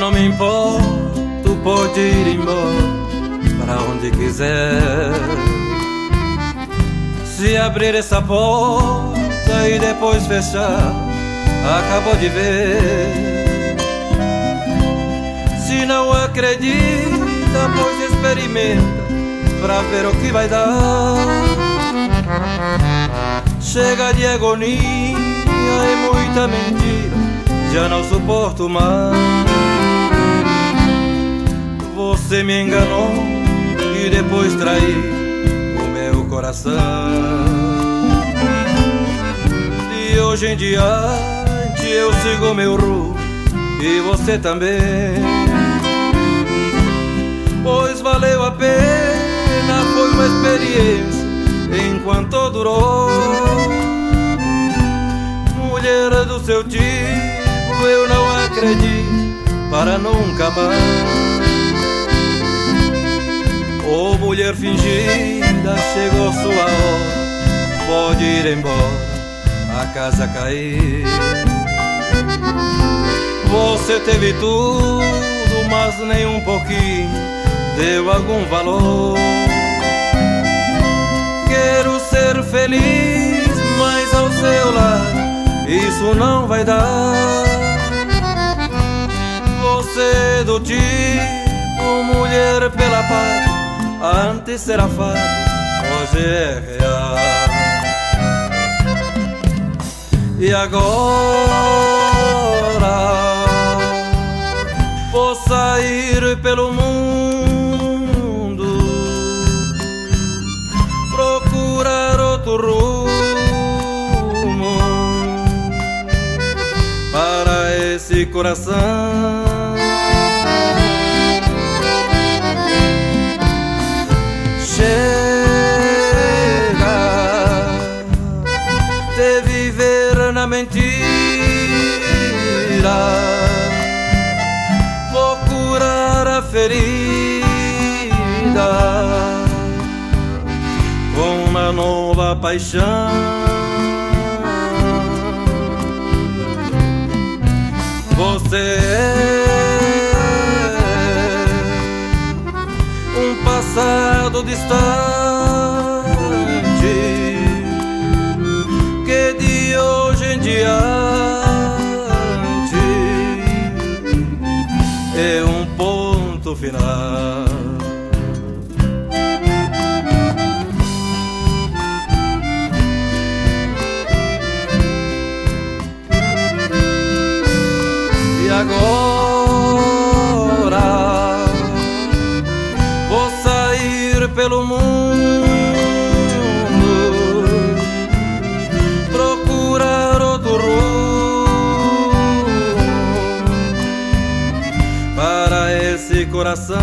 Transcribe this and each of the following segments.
não me importo, pode ir embora para onde quiser. Se abrir essa porta e depois fechar, acabou de ver. Se não acredita, pois experimenta pra ver o que vai dar. Chega de agonia e muita mentira, já não suporto mais. Você me enganou e depois traiu o meu coração. De hoje em diante eu sigo meu rumo e você também, pois valeu a pena, foi uma experiência enquanto durou. Mulher do seu tipo eu não acredito para nunca mais. Oh, mulher fingida, chegou sua hora, pode ir embora, a casa cair. Você teve tudo, mas nem um pouquinho deu algum valor. Quero ser feliz, mas ao seu lado isso não vai dar. Você do tipo mulher pela paz, antes era fácil, hoje é real. E agora vou sair pelo mundo, procurar outro rumo para esse coração. De viver na mentira, vou curar a ferida com uma nova paixão. Você é um passado distante que de hoje em diante é um ponto final. E agora vou sair pelo mundo, procurar outro rumo para esse coração.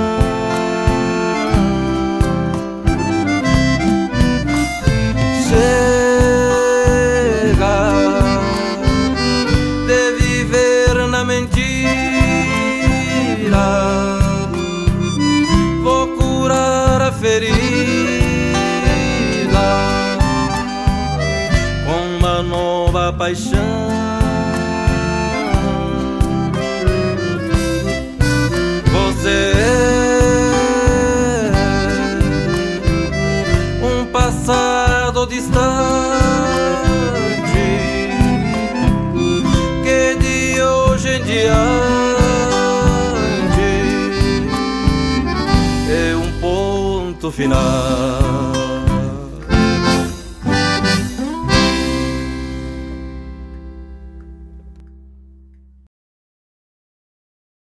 Chega de viver na mentira, vou curar a ferida com uma nova paixão. Você é um passado distante que de hoje em diante é um ponto final.